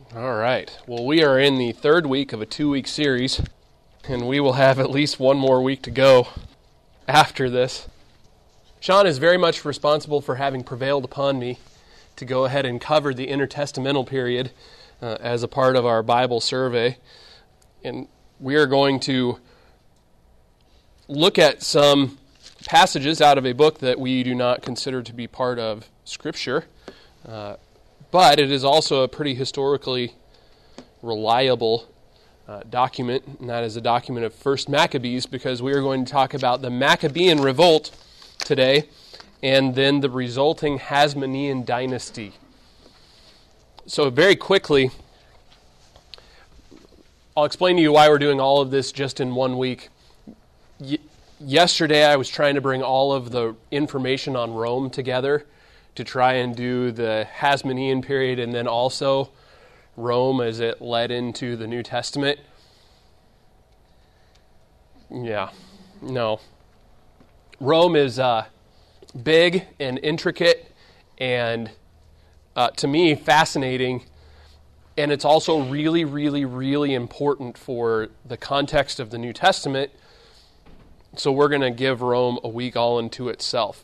All right. Well, we are in the third week of a 2-week series, and we will have at least one more week to go after this. Sean is very much responsible for having prevailed upon me to go ahead and cover the intertestamental period as a part of our Bible survey. And we are going to look at some passages out of a book that we do not consider to be part of Scripture, but it is also a pretty historically reliable document, and that is a document of 1 Maccabees, because we are going to talk about the Maccabean revolt today, and then the resulting Hasmonean dynasty. So very quickly, I'll explain to you why we're doing all of this just in 1 week. Yesterday I was trying to bring all of the information on Rome together to try and do the Hasmonean period and then also Rome as it led into the New Testament. Rome is big and intricate and, to me, fascinating. And it's also really, really, really important for the context of the New Testament. So we're going to give Rome a week all into itself.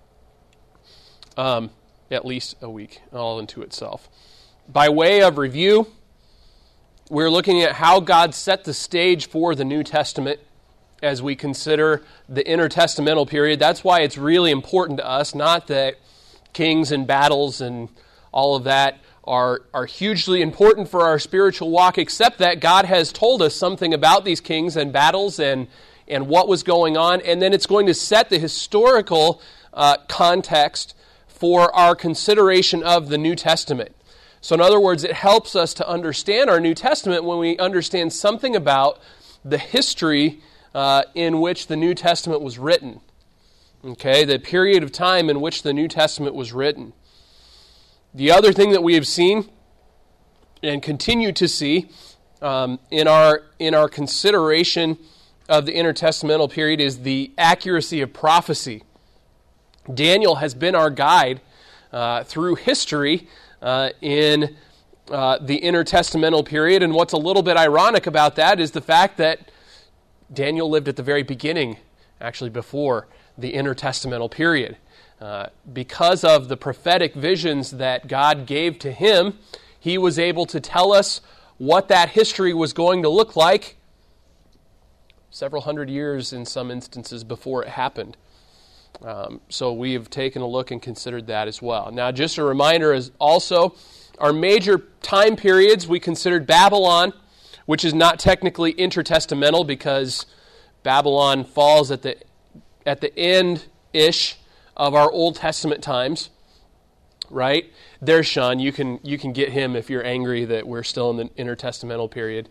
At least a week all into itself. By way of review, we're looking at how God set the stage for the New Testament as we consider the intertestamental period. That's why it's really important to us, not that kings and battles and all of that are hugely important for our spiritual walk, except that God has told us something about these kings and battles and what was going on, and then it's going to set the historical context for our consideration of the New Testament. So in other words, it helps us to understand our New Testament when we understand something about the history in which the New Testament was written. Okay, the period of time in which the New Testament was written. The other thing that we have seen and continue to see in our consideration of the intertestamental period is the accuracy of prophecy. Daniel has been our guide through history in the intertestamental period, and what's a little bit ironic about that is the fact that Daniel lived at the very beginning, actually before the intertestamental period. Because of the prophetic visions that God gave to him, he was able to tell us what that history was going to look like several hundred years in some instances before it happened. So we have taken a look and considered that as well. Now, just a reminder is also our major time periods. We considered Babylon, which is not technically intertestamental because Babylon falls at the end-ish of our Old Testament times, right? There's Sean. You can get him if you're angry that we're still in the intertestamental period.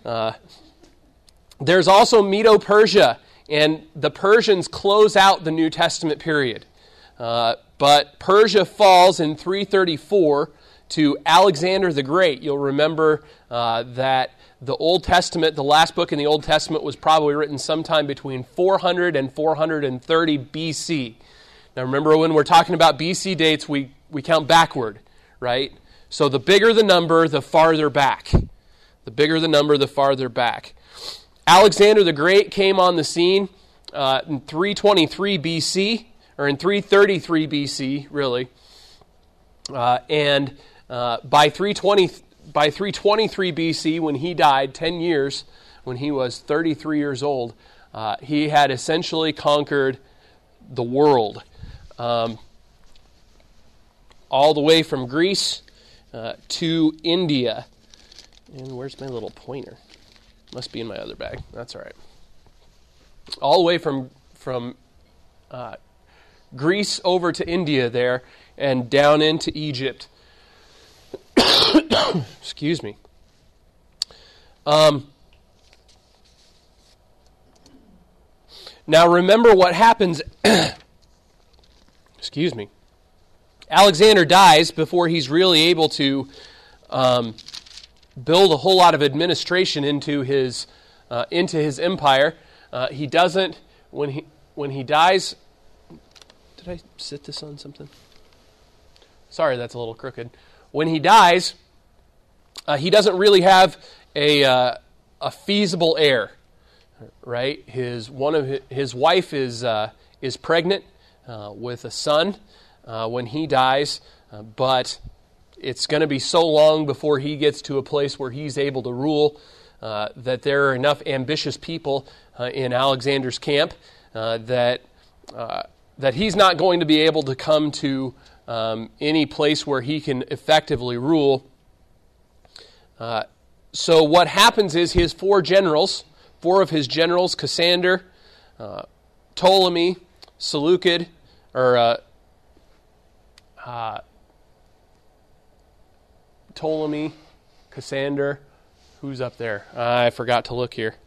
There's also Medo-Persia, and the Persians close out the New Testament period. But Persia falls in 334 to Alexander the Great. You'll remember that the Old Testament, the last book in the Old Testament, was probably written sometime between 400 and 430 BC. Now remember, when we're talking about BC dates, we count backward, right? So the bigger the number, the farther back. The bigger the number, the farther back. Alexander the Great came on the scene in 323 BC, or in 333 BC, really. And by 323 BC, when he died, 10 years, when he was 33 years old, he had essentially conquered the world. All the way from Greece to India. And where's my little pointer? Must be in my other bag. That's all right. All the way from Greece over to India there and down into Egypt. Excuse me. Now remember what happens. Excuse me. Alexander dies before he's really able to build a whole lot of administration into his empire. He doesn't when he dies. Did I sit this on something? Sorry, that's a little crooked. When he dies, he doesn't really have a feasible heir, right? His wife is pregnant with a son when he dies, but it's going to be so long before he gets to a place where he's able to rule that there are enough ambitious people in Alexander's camp that he's not going to be able to come to any place where he can effectively rule. So what happens is his four of his generals, Cassander, Ptolemy, Seleucid, Ptolemy, Cassander, who's up there? I forgot to look here.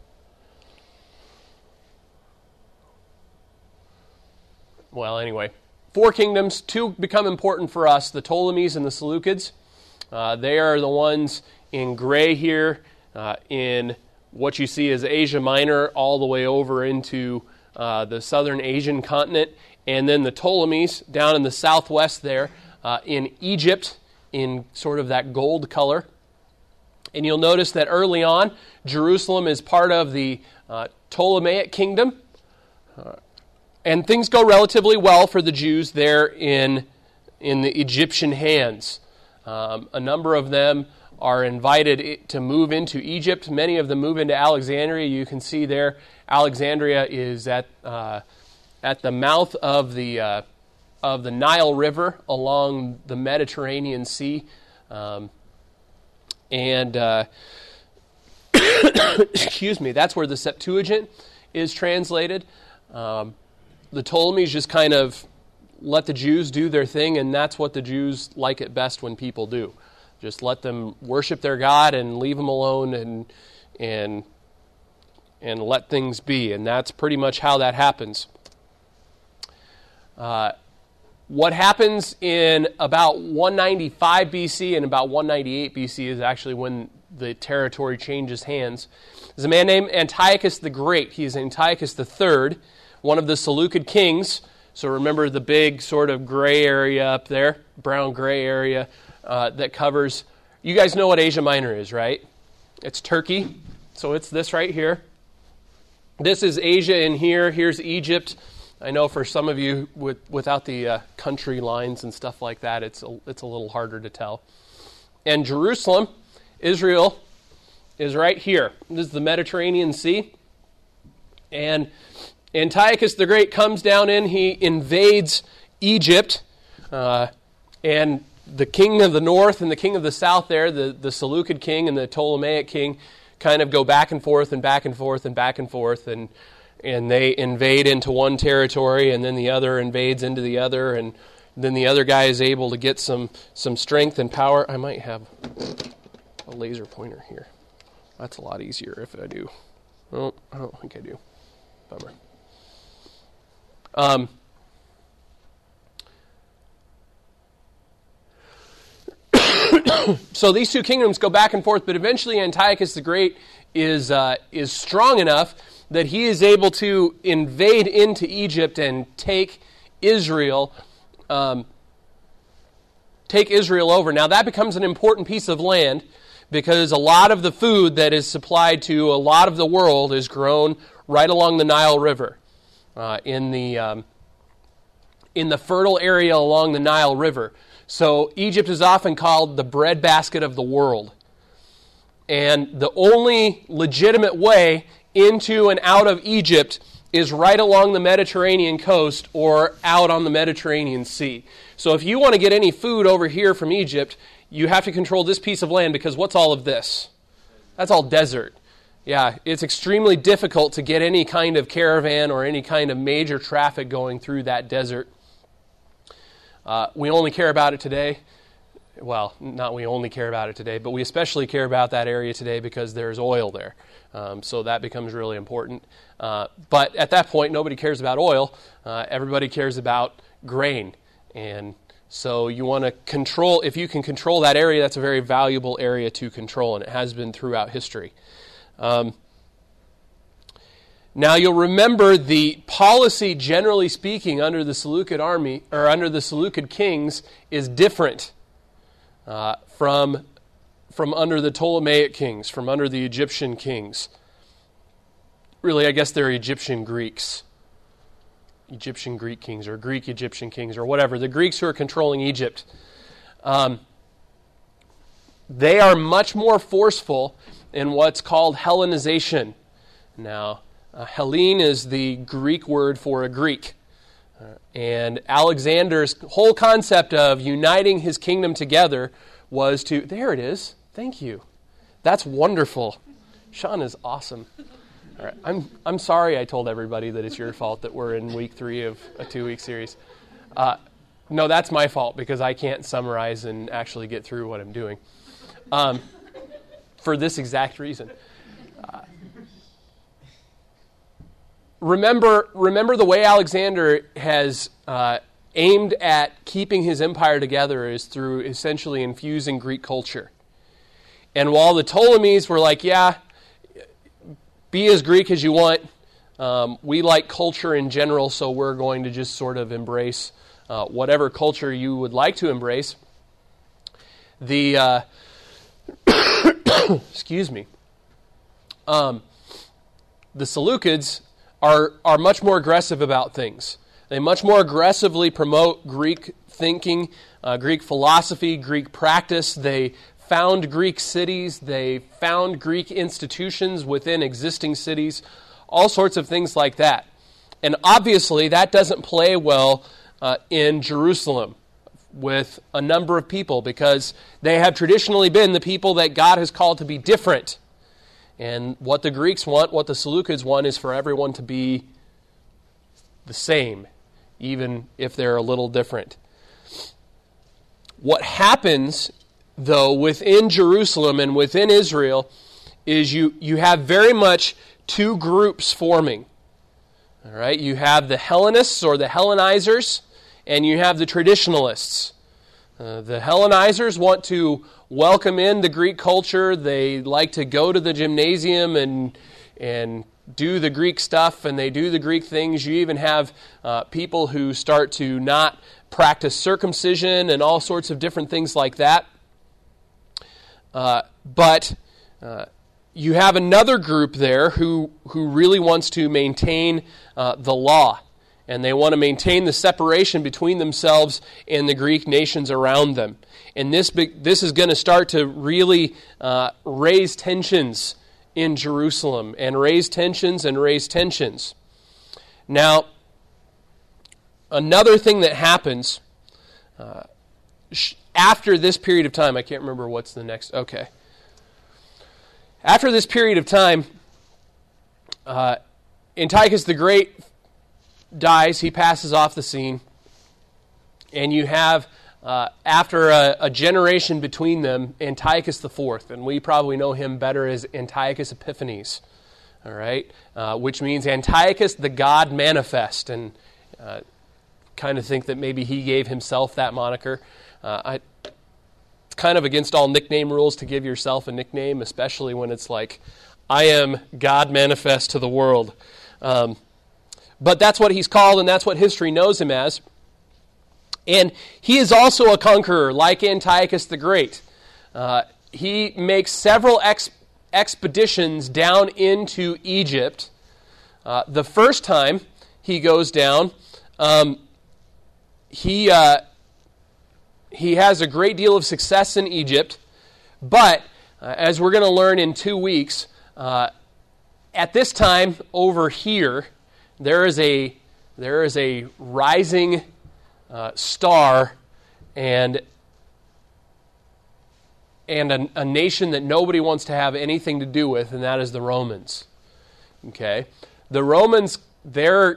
Well, anyway, four kingdoms, two become important for us, the Ptolemies and the Seleucids. They are the ones in gray here, in what you see as Asia Minor, all the way over into the southern Asian continent, and then the Ptolemies down in the southwest there, in Egypt, in sort of that gold color. And you'll notice that early on, Jerusalem is part of the Ptolemaic kingdom. And things go relatively well for the Jews there in the Egyptian hands. A number of them are invited to move into Egypt. Many of them move into Alexandria. You can see there, Alexandria is at the mouth of the Nile River along the Mediterranean Sea. Excuse me, that's where the Septuagint is translated. The Ptolemies just kind of let the Jews do their thing, and that's what the Jews like it best when people do. Just let them worship their God and leave them alone and let things be. And that's pretty much how that happens. What happens in about 195 BC and about 198 BC is actually when the territory changes hands. There's a man named Antiochus the Great. He's Antiochus III, one of the Seleucid kings. So remember the big sort of gray area up there, brown-gray area that covers... You guys know what Asia Minor is, right? It's Turkey. So it's this right here. This is Asia in here. Here's Egypt. I know for some of you, without the country lines and stuff like that, it's a little harder to tell. And Jerusalem, Israel, is right here. This is the Mediterranean Sea. And Antiochus the Great comes down in, he invades Egypt, and the king of the north and the king of the south there, the Seleucid king and the Ptolemaic king, kind of go back and forth and back and forth and back and forth, and they invade into one territory, and then the other invades into the other, and then the other guy is able to get some strength and power. I might have a laser pointer here. That's a lot easier if I do. Well, I don't think I do. Bummer. So these two kingdoms go back and forth, but eventually Antiochus the Great is strong enough that he is able to invade into Egypt and take Israel over. Now that becomes an important piece of land because a lot of the food that is supplied to a lot of the world is grown right along the Nile River, in the fertile area along the Nile River. So Egypt is often called the breadbasket of the world. And the only legitimate way into and out of Egypt is right along the Mediterranean coast or out on the Mediterranean Sea. So if you want to get any food over here from Egypt, you have to control this piece of land because what's all of this? That's all desert. Yeah, it's extremely difficult to get any kind of caravan or any kind of major traffic going through that desert. We only care about it today. Well, not we only care about it today, but we especially care about that area today because there's oil there. So that becomes really important. But at that point, nobody cares about oil. Everybody cares about grain. And so you want to control, if you can control that area, that's a very valuable area to control, and it has been throughout history. Now you'll remember the policy, generally speaking, under the Seleucid army or under the Seleucid kings is different from from under the Ptolemaic kings, from under the Egyptian kings. Really, I guess they're Egyptian Greeks. Egyptian Greek kings, or Greek Egyptian kings, or whatever. The Greeks who are controlling Egypt. They are much more forceful in what's called Hellenization. Now, Hellene is the Greek word for a Greek. And Alexander's whole concept of uniting his kingdom together was to... There it is. Thank you. That's wonderful. Sean is awesome. All right. I'm sorry I told everybody that it's your fault that we're in week 3 of a 2-week series. No, that's my fault because I can't summarize and actually get through what I'm doing. For this exact reason. Remember the way Alexander has aimed at keeping his empire together is through essentially infusing Greek culture. And while the Ptolemies were like, yeah, be as Greek as you want, we like culture in general, so we're going to just sort of embrace whatever culture you would like to embrace. The excuse me. The Seleucids are much more aggressive about things. They much more aggressively promote Greek thinking, Greek philosophy, Greek practice. They found Greek cities. They found Greek institutions within existing cities, all sorts of things like that. And obviously that doesn't play well in Jerusalem with a number of people because they have traditionally been the people that God has called to be different. And what the Greeks want, what the Seleucids want, is for everyone to be the same, even if they're a little different. What happens, though, within Jerusalem and within Israel is you have very much two groups forming. All right, you have the Hellenists or the Hellenizers, and you have the traditionalists. The Hellenizers want to welcome in the Greek culture. They like to go to the gymnasium and do the Greek stuff, and they do the Greek things. You even have people who start to not practice circumcision and all sorts of different things like that. But you have another group there who really wants to maintain the law. And they want to maintain the separation between themselves and the Greek nations around them. And this is going to start to really raise tensions in Jerusalem, and raise tensions. Now, another thing that happens after this period of time, I can't remember what's the next, okay. After this period of time, Antiochus the Great dies, he passes off the scene, and you have, after a generation between them, Antiochus IV, and we probably know him better as Antiochus Epiphanes, all right, which means Antiochus the God Manifest, and kind of think that maybe he gave himself that moniker. It's kind of against all nickname rules to give yourself a nickname, especially when it's like, I am God Manifest to the world. But that's what he's called, and that's what history knows him as. And he is also a conqueror, like Antiochus the Great. He makes several expeditions down into Egypt. The first time he goes down, he has a great deal of success in Egypt, but as we're going to learn in 2 weeks, at this time over here, there is a rising star and a nation that nobody wants to have anything to do with, and that is the Romans. Okay, the Romans, their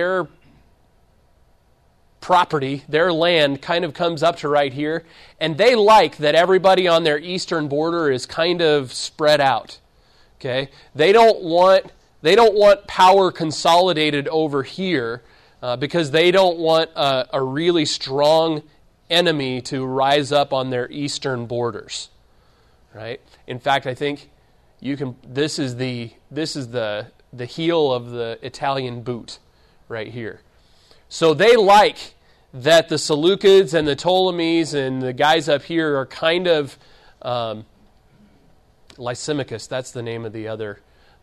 property, their land kind of comes up to right here, and they like that everybody on their eastern border is kind of spread out. Okay, they don't want power consolidated over here because they don't want a really strong enemy to rise up on their eastern borders. Right? In fact, I think you can. This is the heel of the Italian boot right here. So they like that the Seleucids and the Ptolemies and the guys up here are kind of Lysimachus, that's the name of the other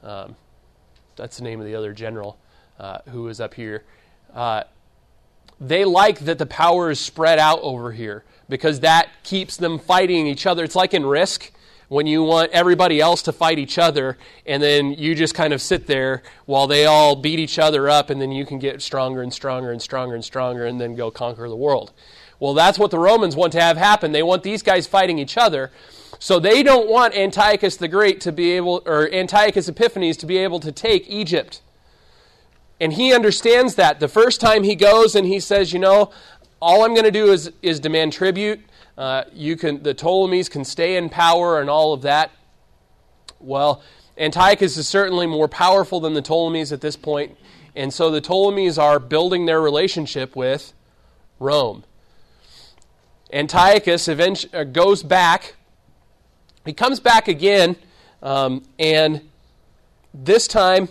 general who is up here. They like that the power is spread out over here because that keeps them fighting each other. It's like in Risk when you want everybody else to fight each other and then you just kind of sit there while they all beat each other up and then you can get stronger and stronger and stronger and stronger and then go conquer the world. Well, that's what the Romans want to have happen. They want these guys fighting each other. So they don't want Antiochus the Great to be able, or Antiochus Epiphanes to be able to take Egypt. And he understands that. The first time he goes and he says, all I'm going to do is demand tribute. The Ptolemies can stay in power and all of that. Well, Antiochus is certainly more powerful than the Ptolemies at this point. And so the Ptolemies are building their relationship with Rome. Antiochus eventually goes back. He comes back again, and this time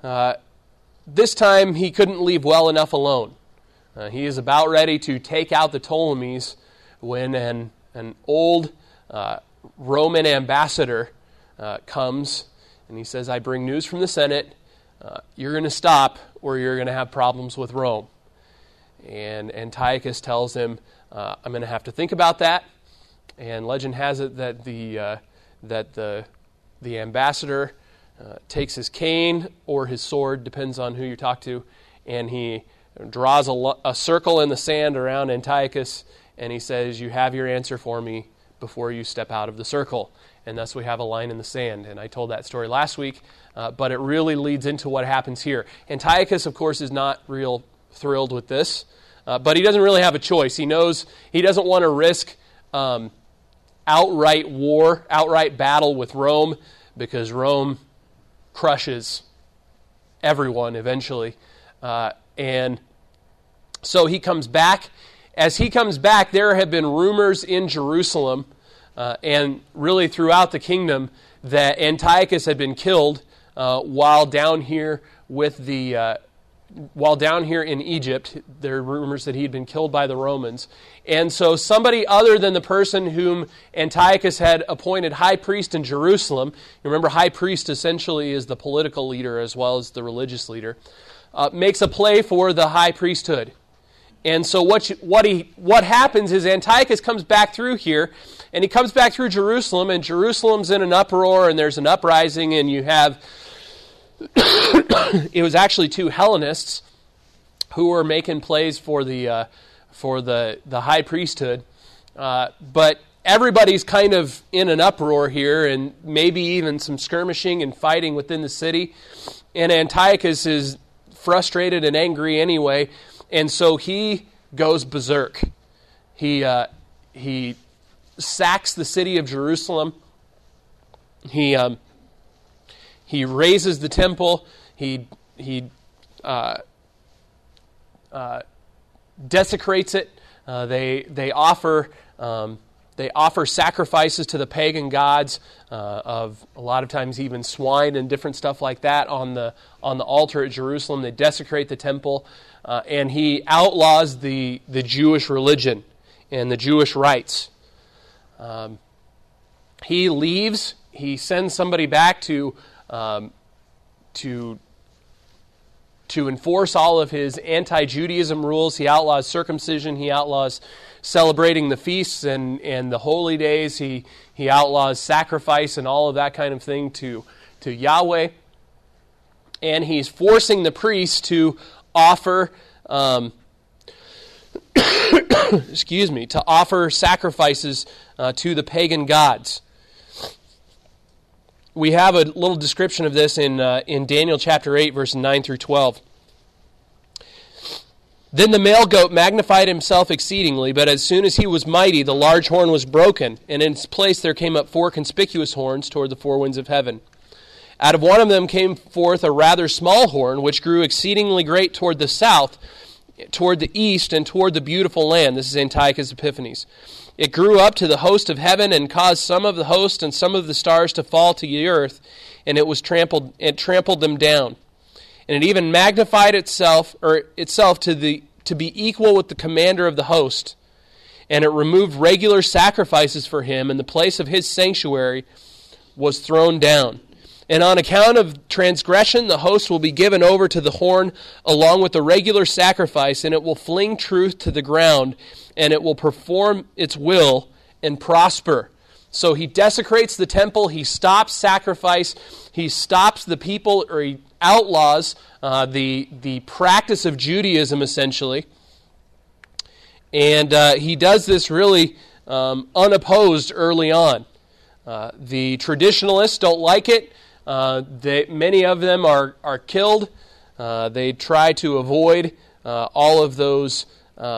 he couldn't leave well enough alone. He is about ready to take out the Ptolemies when an old Roman ambassador comes, and he says, I bring news from the Senate. You're going to stop or you're going to have problems with Rome. And Antiochus tells him, I'm going to have to think about that. And legend has it that the ambassador takes his cane or his sword, depends on who you talk to, and he draws a circle in the sand around Antiochus, and he says, you have your answer for me before you step out of the circle. And thus we have a line in the sand. And I told that story last week, but it really leads into what happens here. Antiochus, of course, is not real thrilled with this, but he doesn't really have a choice. He knows he doesn't want to risk outright war, outright battle with Rome, because Rome crushes everyone eventually. And so he comes back. As he comes back, there have been rumors in Jerusalem and really throughout the kingdom that Antiochus had been killed while down here in Egypt. There are rumors that he had been killed by the Romans. And so somebody other than the person whom Antiochus had appointed high priest in Jerusalem, you remember high priest essentially is the political leader as well as the religious leader, makes a play for the high priesthood. And so what happens is Antiochus comes back through here, and he comes back through Jerusalem, and Jerusalem's in an uproar, and there's an uprising, and you have it was actually two Hellenists who were making plays for the high priesthood, but everybody's kind of in an uproar here, and maybe even some skirmishing and fighting within the city. And Antiochus is frustrated and angry anyway, and so he goes berserk. He sacks the city of Jerusalem. He razes the temple. He desecrates it. They offer sacrifices to the pagan gods of a lot of times even swine and different stuff like that on the altar at Jerusalem. They desecrate the temple, and he outlaws the Jewish religion and the Jewish rites. He leaves. He sends somebody back to enforce all of his anti-Judaism rules. He outlaws circumcision. He outlaws celebrating the feasts and the holy days. He outlaws sacrifice and all of that kind of thing to Yahweh. And he's forcing the priests to offer to offer sacrifices to the pagan gods. We have a little description of this in Daniel chapter 8, verses 9 through 12. Then the male goat magnified himself exceedingly, but as soon as he was mighty, the large horn was broken, and in its place there came up 4 conspicuous horns toward the 4 winds of heaven. Out of one of them came forth a rather small horn, which grew exceedingly great toward the south, toward the east, and toward the beautiful land. This is Antiochus Epiphanes. It grew up to the host of heaven and caused some of the host and some of the stars to fall to the earth, and it trampled them down. And it even magnified itself to be equal with the commander of the host. And it removed regular sacrifices for him in the place of his sanctuary, was thrown down. And on account of transgression, the host will be given over to the horn along with the regular sacrifice, and it will fling truth to the ground, and it will perform its will and prosper. So he desecrates the temple, he stops sacrifice, he stops the people, or he outlaws the practice of Judaism, essentially. And he does this really unopposed early on. The traditionalists don't like it. Many of them are killed. They try to avoid all of those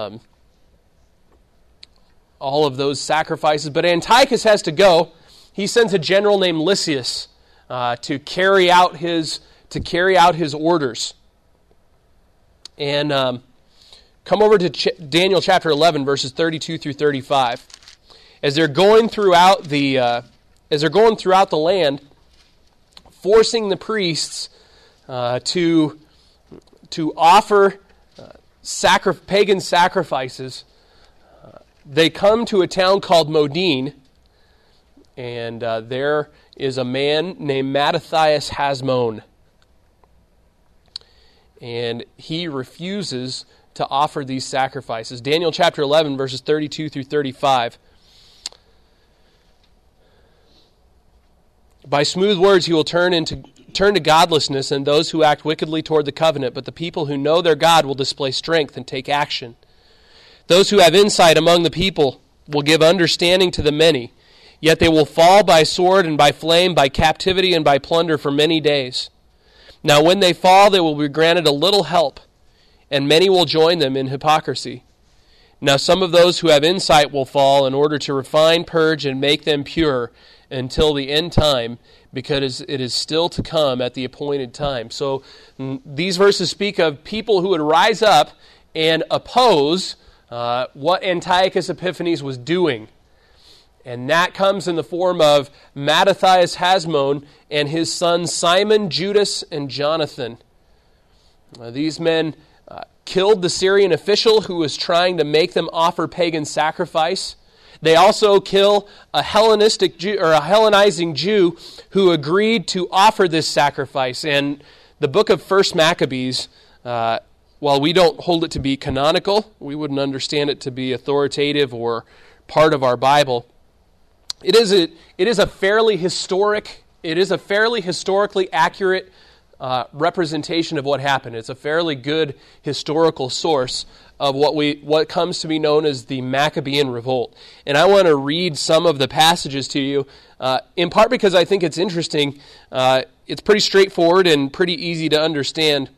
sacrifices. But Antiochus has to go. He sends a general named Lysias to carry out his orders. And come over to Daniel chapter 11, verses 32 through 35. As they're going throughout the land, forcing the priests to offer pagan sacrifices, they come to a town called Modin, and there is a man named Mattathias Hasmon, and he refuses to offer these sacrifices. Daniel chapter 11, verses 32 through 35. By smooth words he will turn to godlessness and those who act wickedly toward the covenant, but the people who know their God will display strength and take action. Those who have insight among the people will give understanding to the many, yet they will fall by sword and by flame, by captivity and by plunder for many days. Now when they fall, they will be granted a little help, and many will join them in hypocrisy. Now some of those who have insight will fall in order to refine, purge, and make them pure until the end time, because it is still to come at the appointed time. So these verses speak of people who would rise up and oppose what Antiochus Epiphanes was doing. And that comes in the form of Mattathias Hasmon and his sons Simon, Judas, and Jonathan. These men killed the Syrian official who was trying to make them offer pagan sacrifice. They also kill a Hellenistic Jew, or a Hellenizing Jew, who agreed to offer this sacrifice. And the book of 1 Maccabees, while we don't hold it to be canonical, we wouldn't understand it to be authoritative or part of our Bible. It is a fairly historically accurate representation of what happened. It's a fairly good historical source of what comes to be known as the Maccabean Revolt. And I want to read some of the passages to you, in part because I think it's interesting. It's pretty straightforward and pretty easy to understand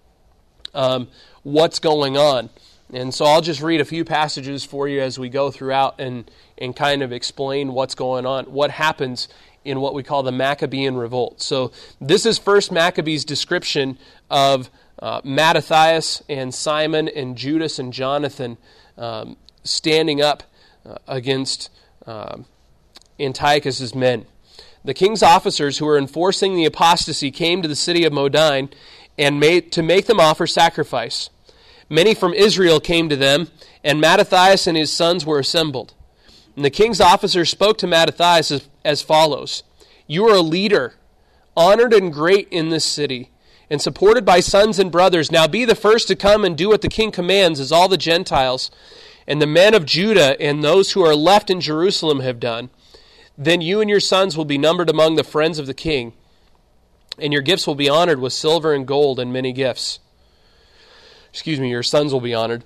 what's going on. And so I'll just read a few passages for you as we go throughout and kind of explain what's going on, what happens in what we call the Maccabean Revolt. So this is First Maccabees' description of Mattathias and Simon and Judas and Jonathan standing up against Antiochus' men. The king's officers who were enforcing the apostasy came to the city of Modin and to make them offer sacrifice. Many from Israel came to them, and Mattathias and his sons were assembled. And the king's officers spoke to Mattathias as follows: "You are a leader, honored and great in this city, and supported by sons and brothers. Now be the first to come and do what the king commands, as all the Gentiles and the men of Judah and those who are left in Jerusalem have done. Then you and your sons will be numbered among the friends of the king, and your gifts will be honored with silver and gold and many gifts." Your sons will be honored.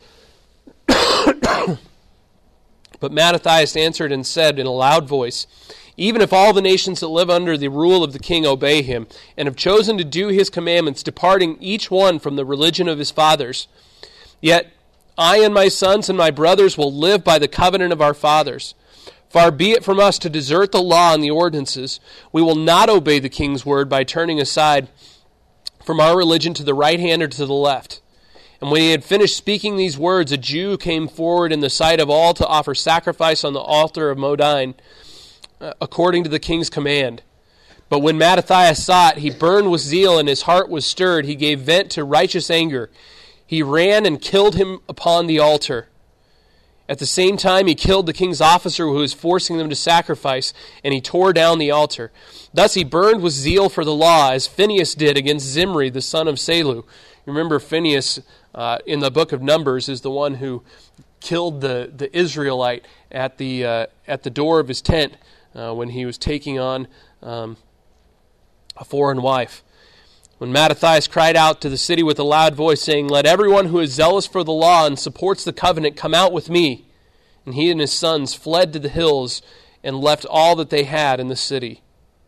But Mattathias answered and said in a loud voice, "Even if all the nations that live under the rule of the king obey him, and have chosen to do his commandments, departing each one from the religion of his fathers, yet I and my sons and my brothers will live by the covenant of our fathers. Far be it from us to desert the law and the ordinances. We will not obey the king's word by turning aside from our religion to the right hand or to the left." And when he had finished speaking these words, a Jew came forward in the sight of all to offer sacrifice on the altar of Modin, according to the king's command. But when Mattathias saw it, he burned with zeal, and his heart was stirred. He gave vent to righteous anger. He ran and killed him upon the altar. At the same time, he killed the king's officer who was forcing them to sacrifice, and he tore down the altar. Thus he burned with zeal for the law, as Phinehas did against Zimri, the son of Salu. Remember, Phinehas in the book of Numbers is the one who killed the Israelite at the door of his tent when he was taking on a foreign wife. When Mattathias cried out to the city with a loud voice, saying, "Let everyone who is zealous for the law and supports the covenant come out with me," and he and his sons fled to the hills and left all that they had in the city.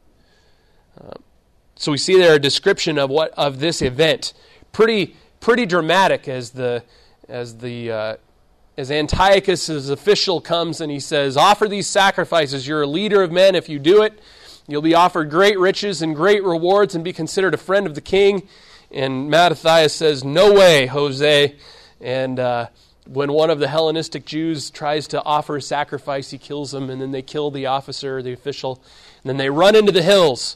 So we see there a description of this event, pretty dramatic, as Antiochus' official comes and he says, "Offer these sacrifices. You're a leader of men. If you do it, you'll be offered great riches and great rewards and be considered a friend of the king." And Mattathias says, "No way, Jose." And when one of the Hellenistic Jews tries to offer a sacrifice, he kills him, and then they kill the officer, the official, and then they run into the hills.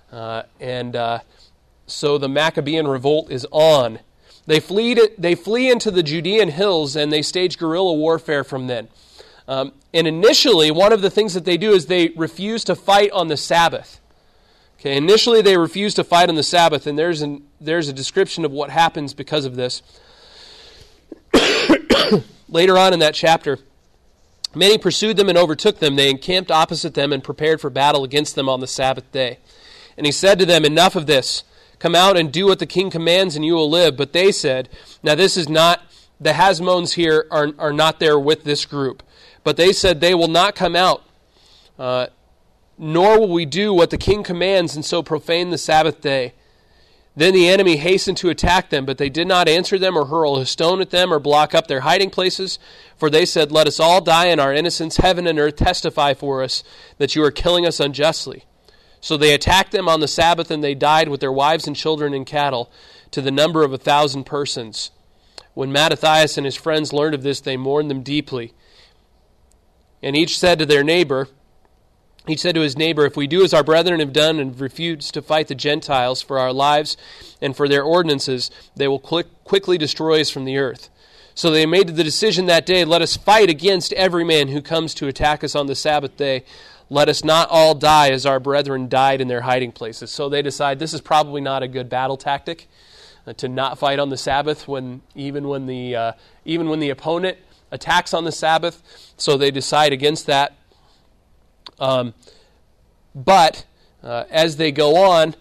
So the Maccabean revolt is on. They flee into the Judean hills, and they stage guerrilla warfare from then. And initially, one of the things that they do is they refuse to fight on the Sabbath. Okay, initially they refuse to fight on the Sabbath, and there's a description of what happens because of this. Later on in that chapter, many pursued them and overtook them. They encamped opposite them and prepared for battle against them on the Sabbath day. And he said to them, "Enough of this. Come out and do what the king commands, and you will live." But they said, now this is not, the Hasmones here are not there with this group. But they said, "They will not come out, nor will we do what the king commands, and so profane the Sabbath day." Then the enemy hastened to attack them, but they did not answer them or hurl a stone at them or block up their hiding places. For they said, "Let us all die in our innocence. Heaven and earth testify for us that you are killing us unjustly." So they attacked them on the Sabbath, and they died with their wives and children and cattle, to the number of 1,000 persons. When Mattathias and his friends learned of this, they mourned them deeply. And each said to his neighbor, "If we do as our brethren have done and refuse to fight the Gentiles for our lives and for their ordinances, they will quickly destroy us from the earth." So they made the decision that day, "Let us fight against every man who comes to attack us on the Sabbath day. Let us not all die as our brethren died in their hiding places." So they decide this is probably not a good battle tactic, to not fight on the Sabbath even when the opponent attacks on the Sabbath. So they decide against that. But as they go on,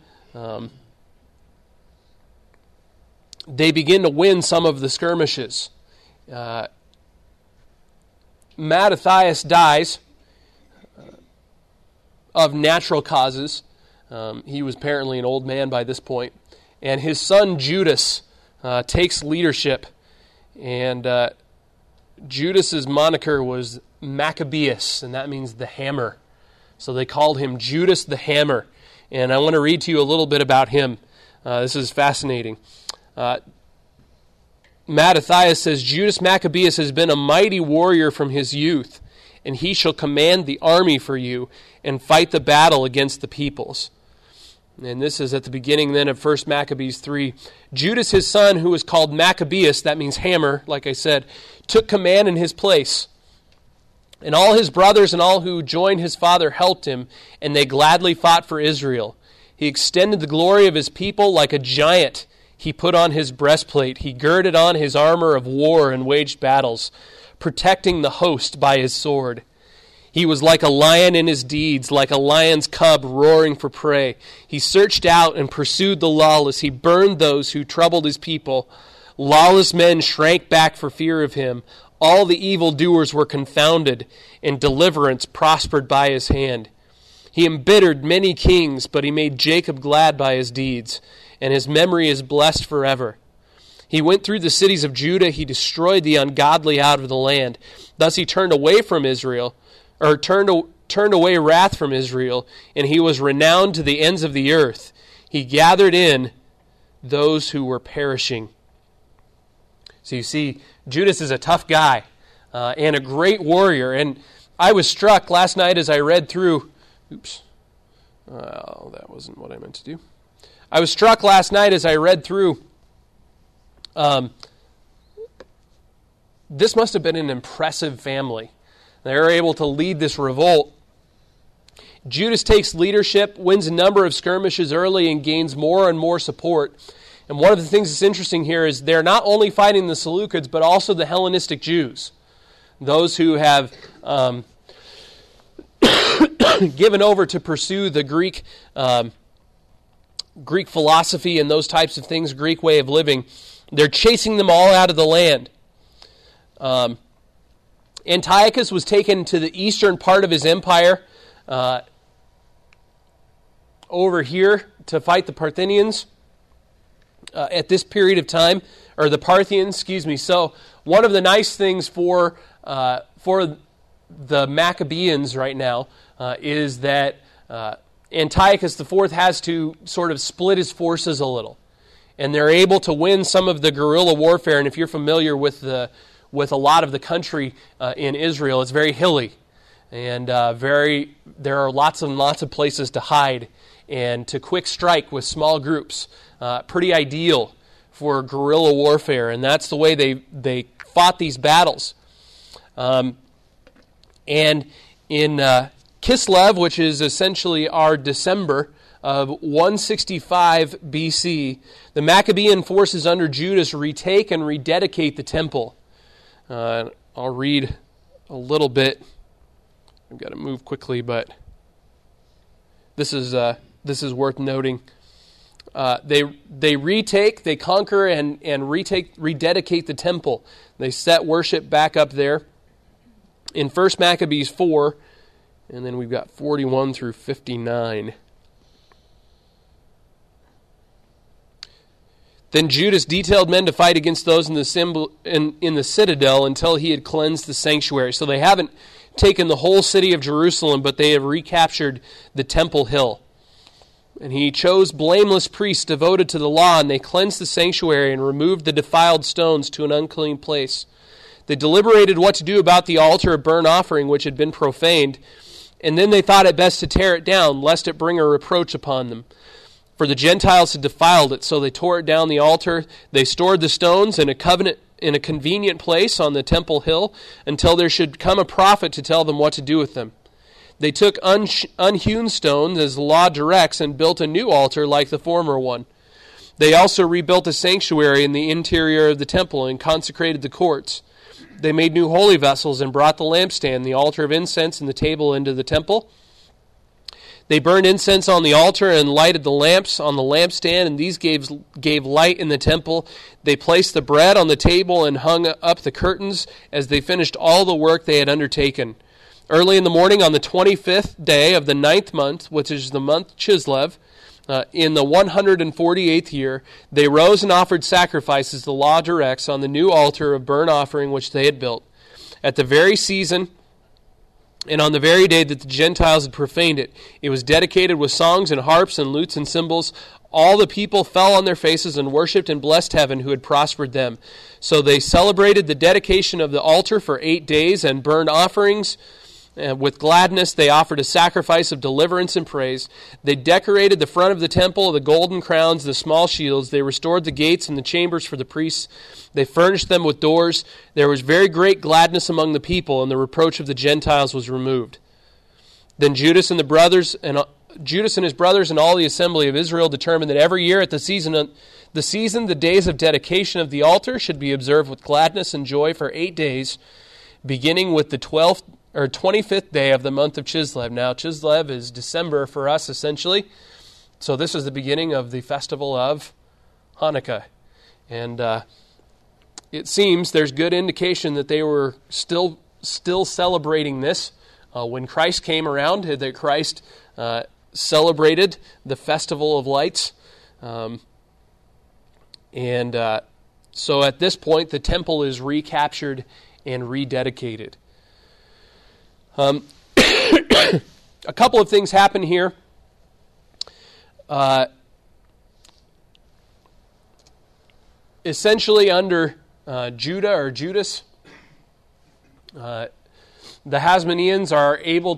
they begin to win some of the skirmishes. Mattathias dies of natural causes. He was apparently an old man by this point. And his son Judas takes leadership. And Judas's moniker was Maccabeus, and that means the hammer. So they called him Judas the Hammer. And I want to read to you a little bit about him. This is fascinating. Mattathias says, "Judas Maccabeus has been a mighty warrior from his youth, and he shall command the army for you and fight the battle against the peoples." And this is at the beginning then of 1 Maccabees 3. "Judas his son, who was called Maccabeus," that means hammer, like I said, "took command in his place. And all his brothers and all who joined his father helped him, and they gladly fought for Israel. He extended the glory of his people like a giant. He put on his breastplate. He girded on his armor of war and waged battles, protecting the host by his sword. He was like a lion in his deeds, like a lion's cub roaring for prey. He searched out and pursued the lawless. He burned those who troubled his people. Lawless men shrank back for fear of him. All the evildoers were confounded, and deliverance prospered by his hand. He embittered many kings, but he made Jacob glad by his deeds, and his memory is blessed forever. He went through the cities of Judah. He destroyed the ungodly out of the land. Thus he turned away from Israel, or turned away wrath from Israel, and he was renowned to the ends of the earth. He gathered in those who were perishing." So you see, Judas is a tough guy and a great warrior. And I was struck last night as I read through... that wasn't what I meant to do. I was struck last night as I read through this must have been an impressive family. They were able to lead this revolt. Judas takes leadership, wins a number of skirmishes early, and gains more and more support. And one of the things that's interesting here is they're not only fighting the Seleucids, but also the Hellenistic Jews, those who have given over to pursue the Greek philosophy and those types of things, Greek way of living. They're chasing them all out of the land. Antiochus was taken to the eastern part of his empire over here to fight the Parthians at this period of time, or the Parthians, excuse me. So one of the nice things for the Maccabeans right now is that Antiochus IV has to sort of split his forces a little, and they're able to win some of the guerrilla warfare. And if you're familiar with a lot of the country in Israel, it's very hilly, and there are lots and lots of places to hide and to quick strike with small groups. Pretty ideal for guerrilla warfare, and that's the way they fought these battles. And in Kislev, which is essentially our December of 165 BC, the Maccabean forces under Judas retake and rededicate the temple. I'll read a little bit. I've got to move quickly, but this is worth noting. They retake, they conquer, and rededicate the temple. They set worship back up there. In 1 Maccabees 4, and then we've got 41 through 59. Then Judas detailed men to fight against those in the citadel until he had cleansed the sanctuary. So they haven't taken the whole city of Jerusalem, but they have recaptured the Temple Hill. And he chose blameless priests devoted to the law, and they cleansed the sanctuary and removed the defiled stones to an unclean place. They deliberated what to do about the altar of burnt offering, which had been profaned, and then they thought it best to tear it down, lest it bring a reproach upon them. For the Gentiles had defiled it, so they tore it down the altar. They stored the stones in a convenient place on the Temple Hill until there should come a prophet to tell them what to do with them. They took unhewn stones as the law directs and built a new altar like the former one. They also rebuilt a sanctuary in the interior of the temple and consecrated the courts. They made new holy vessels and brought the lampstand, the altar of incense, and the table into the temple. They burned incense on the altar and lighted the lamps on the lampstand, and these gave light in the temple. They placed the bread on the table and hung up the curtains as they finished all the work they had undertaken. Early in the morning on the 25th day of the 9th month, which is the month Chislev, in the 148th year, they rose and offered sacrifices the law directs on the new altar of burnt offering which they had built. At the very season and on the very day that the Gentiles had profaned it, it was dedicated with songs and harps and lutes and cymbals. All the people fell on their faces and worshipped and blessed heaven who had prospered them. So they celebrated the dedication of the altar for 8 days and burned offerings. With gladness, they offered a sacrifice of deliverance and praise. They decorated the front of the temple, the golden crowns, the small shields. They restored the gates and the chambers for the priests. They furnished them with doors. There was very great gladness among the people, and the reproach of the Gentiles was removed. Then Judas and his brothers and all the assembly of Israel determined that every year at the season, the days of dedication of the altar should be observed with gladness and joy for 8 days, beginning with the 25th day of the month of Chislev. Now, Chislev is December for us, essentially. So this is the beginning of the festival of Hanukkah. And it seems there's good indication that they were still celebrating this when Christ came around, that Christ celebrated the festival of lights. So at this point, the temple is recaptured and rededicated. A couple of things happen here. Essentially, under Judah or Judas, the Hasmoneans are able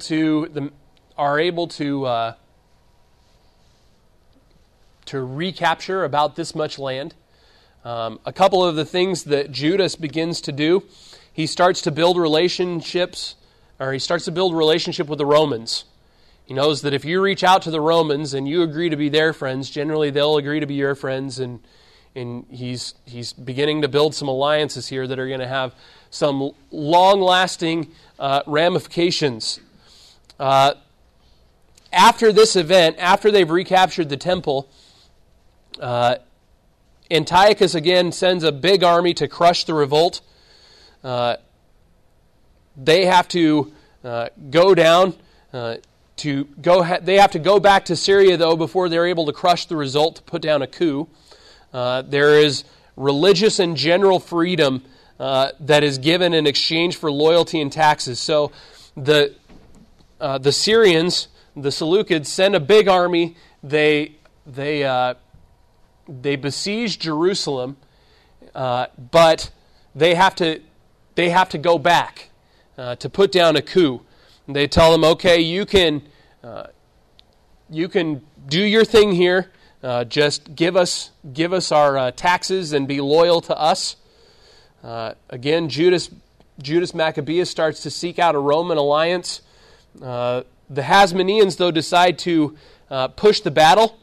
to recapture about this much land. A couple of the things that Judas begins to do. he starts to build relationships, or he starts to build a relationship with the Romans. He knows that if you reach out to the Romans and you agree to be their friends, generally they'll agree to be your friends, and he's beginning to build some alliances here that are going to have some long-lasting ramifications. After this event, after they've recaptured the temple, Antiochus again sends a big army to crush the revolt. They have to go down they have to go back to Syria, though, before they're able to crush the result, to put down a coup. There is religious and general freedom that is given in exchange for loyalty and taxes. So the Syrians, the Seleucids, send a big army. They besiege Jerusalem, but they have to go back to put down a coup. They tell them, okay, you can do your thing here. Just give us our taxes and be loyal to us. Again, Judas Maccabeus starts to seek out a Roman alliance. The Hasmoneans, though, decide to push the battle.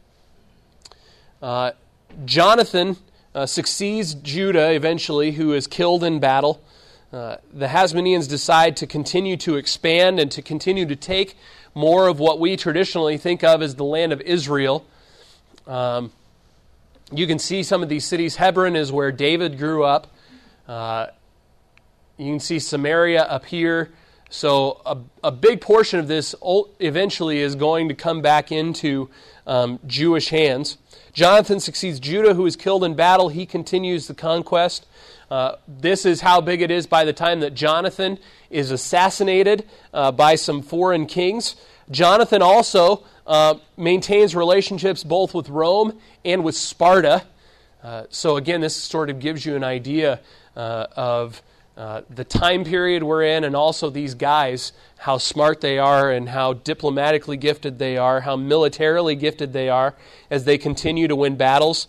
Jonathan succeeds Judah eventually, who is killed in battle. The Hasmoneans decide to continue to expand and to continue to take more of what we traditionally think of as the land of Israel. You can see some of these cities. Hebron is where David grew up. You can see Samaria up here. So a big portion of this eventually is going to come back into Jewish hands. Jonathan succeeds Judah, who is killed in battle. He continues the conquest. This is how big it is by the time that Jonathan is assassinated by some foreign kings. Jonathan also maintains relationships both with Rome and with Sparta. So again, this sort of gives you an idea of the time period we're in, and also these guys, how smart they are and how diplomatically gifted they are, how militarily gifted they are as they continue to win battles.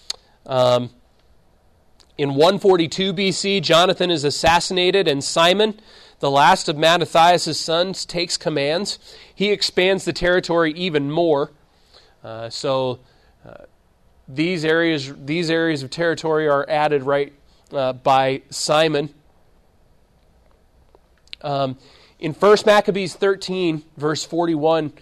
In 142 BC, Jonathan is assassinated, and Simon, the last of Mattathias' sons, takes commands. He expands the territory even more. These areas of territory are added right by Simon. In 1 Maccabees 13, verse 41,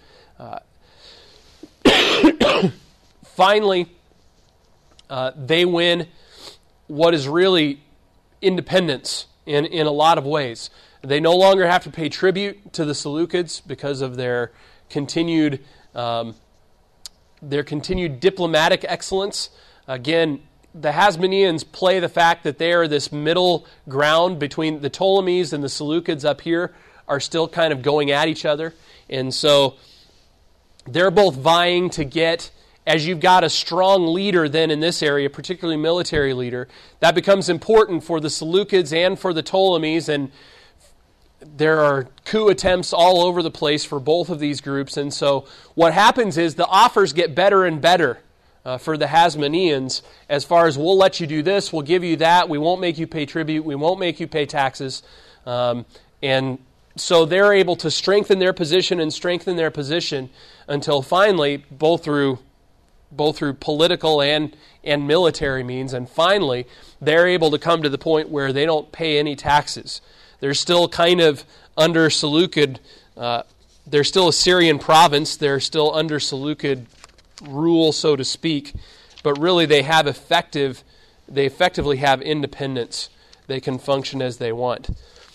finally, they win what is really independence in a lot of ways. They no longer have to pay tribute to the Seleucids because of their continued diplomatic excellence. Again, the Hasmoneans play the fact that they are this middle ground between the Ptolemies and the Seleucids up here are still kind of going at each other. And so they're both vying to get, as you've got a strong leader then in this area, particularly military leader, that becomes important for the Seleucids and for the Ptolemies, and there are coup attempts all over the place for both of these groups. And so what happens is the offers get better and better for the Hasmoneans as far as, we'll let you do this, we'll give you that, we won't make you pay tribute, we won't make you pay taxes. And so they're able to strengthen their position until finally, both through political and military means, and finally they're able to come to the point where they don't pay any taxes. They're still kind of under Seleucid, they're still a Syrian province, they're still under Seleucid rule, so to speak, but really they effectively have independence. They can function as they want.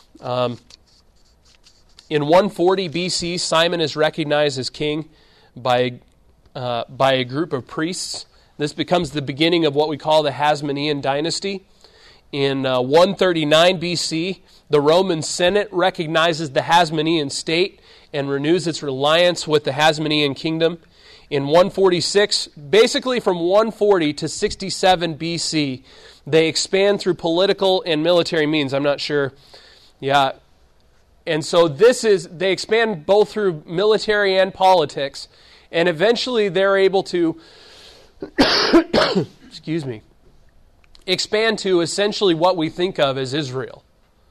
In 140 BC, Simon is recognized as king by a group of priests. This becomes the beginning of what we call the Hasmonean dynasty. In 139 BC, the Roman Senate recognizes the Hasmonean state and renews its alliance with the Hasmonean kingdom. In 146, basically from 140 to 67 BC, they expand through political and military means. I'm not sure. Yeah. And so they expand both through military and politics, and eventually they're able to, expand to essentially what we think of as Israel.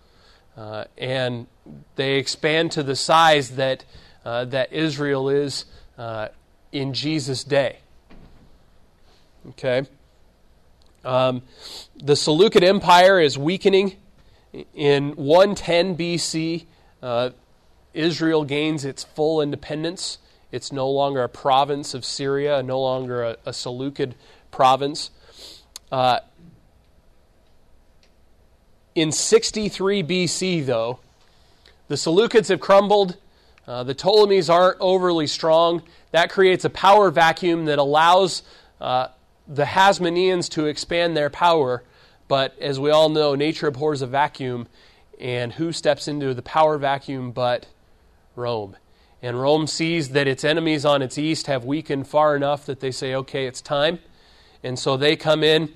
and they expand to the size that Israel is in Jesus' day. Okay? The Seleucid Empire is weakening. In 110 BC, Israel gains its full independence. It's no longer a province of Syria, no longer a Seleucid province. In 63 BC, though, the Seleucids have crumbled. The Ptolemies aren't overly strong. That creates a power vacuum that allows the Hasmoneans to expand their power. But as we all know, nature abhors a vacuum. And who steps into the power vacuum but Rome? And Rome sees that its enemies on its east have weakened far enough that they say, okay, it's time. And so they come in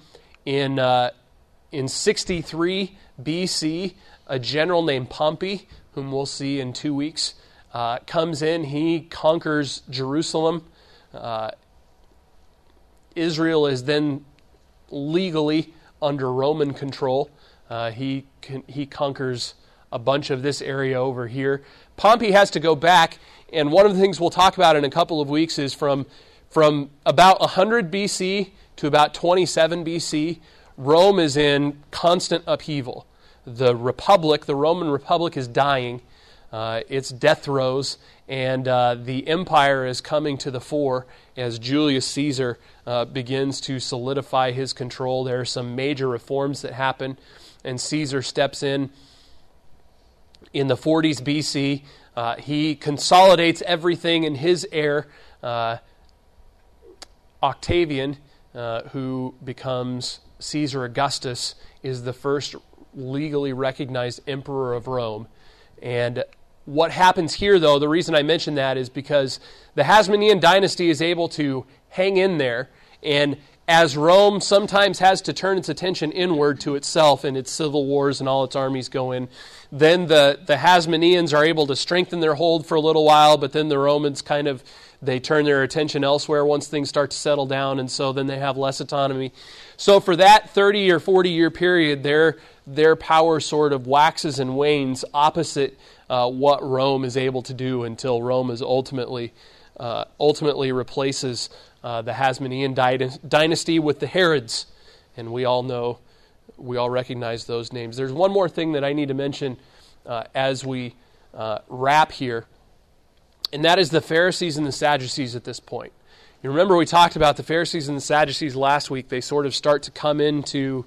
63 BC, a general named Pompey, whom we'll see in 2 weeks, comes in. He conquers Jerusalem. Israel is then legally under Roman control. He conquers a bunch of this area over here. Pompey has to go back, and one of the things we'll talk about in a couple of weeks is from about 100 BC to about 27 BC, Rome is in constant upheaval. The Roman Republic is dying. Its death throes, and the empire is coming to the fore as Julius Caesar begins to solidify his control. There are some major reforms that happen, and Caesar steps in the 40s BC. He consolidates everything in his heir, Octavian, who becomes Caesar Augustus, is the first legally recognized emperor of Rome. And what happens here, though, the reason I mention that is because the Hasmonean dynasty is able to hang in there, and as Rome sometimes has to turn its attention inward to itself and its civil wars and all its armies go in, then the Hasmoneans are able to strengthen their hold for a little while, but then the Romans they turn their attention elsewhere once things start to settle down, and so then they have less autonomy. So for that 30 or 40-year period, their power sort of waxes and wanes opposite what Rome is able to do until Rome is ultimately replaces the Hasmonean dynasty with the Herods, and we all recognize those names. There's one more thing that I need to mention as we wrap here, and that is the Pharisees and the Sadducees at this point. You remember we talked about the Pharisees and the Sadducees last week. They sort of start to come into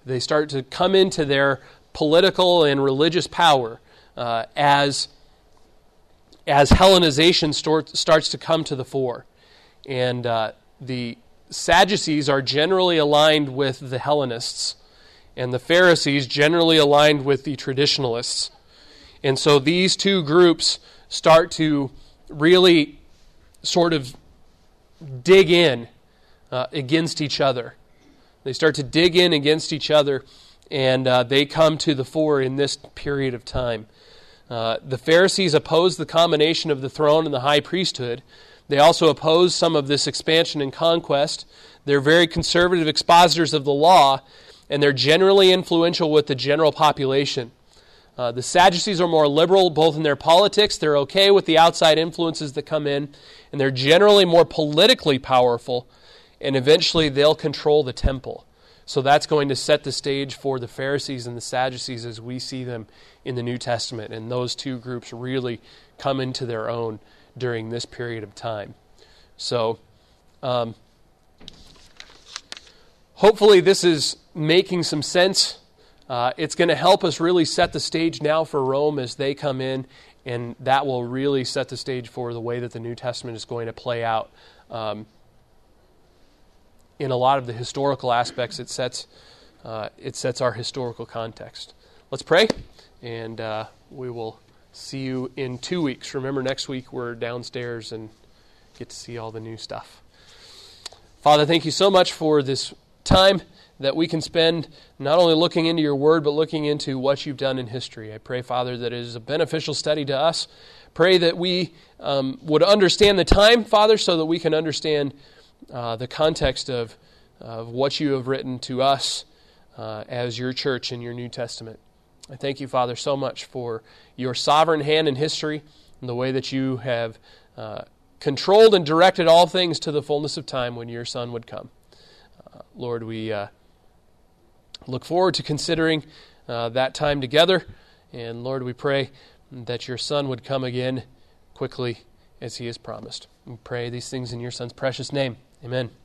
their political and religious power as Hellenization starts to come to the fore. And the Sadducees are generally aligned with the Hellenists, and the Pharisees generally aligned with the traditionalists. And so these two groups start to really sort of dig in against each other. They start to dig in against each other, and they come to the fore in this period of time. The Pharisees oppose the combination of the throne and the high priesthood. They also oppose some of this expansion and conquest. They're very conservative expositors of the law, and they're generally influential with the general population. The Sadducees are more liberal, both in their politics. They're okay with the outside influences that come in, and they're generally more politically powerful, and eventually they'll control the temple. So that's going to set the stage for the Pharisees and the Sadducees as we see them in the New Testament, and those two groups really come into their own during this period of time. So hopefully this is making some sense. It's going to help us really set the stage now for Rome as they come in, and that will really set the stage for the way that the New Testament is going to play out. In a lot of the historical aspects, it sets our historical context. Let's pray, and we will see you in 2 weeks. Remember, next week we're downstairs and get to see all the new stuff. Father, thank you so much for this time that we can spend not only looking into your word, but looking into what you've done in history. I pray, Father, that it is a beneficial study to us. Pray that we would understand the time, Father, so that we can understand the context of what you have written to us as your church in your New Testament. I thank you, Father, so much for your sovereign hand in history and the way that you have controlled and directed all things to the fullness of time when your Son would come. Lord, we look forward to considering that time together. And Lord, we pray that your Son would come again quickly as he has promised. We pray these things in your Son's precious name. Amen.